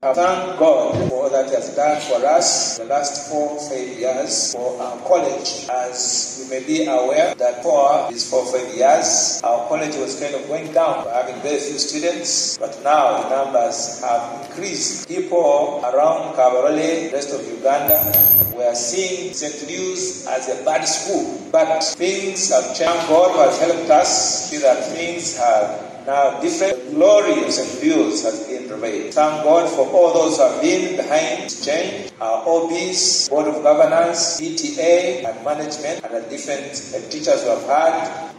I thank God for all that He has done for us the last 4-5 years for our college. As you may be aware that for these 4-5 years, our college was kind of going down, having very few students, but now the numbers have increased. People around Kabarole, rest of Uganda, we are seeing St. Louis as a bad school, but things have changed. God has helped us see that things have now different. The glory of St. Louis has been revealed. Thank God for all those who have been behind this change, our OBs, Board of Governors, PTA and management, and the different teachers who have had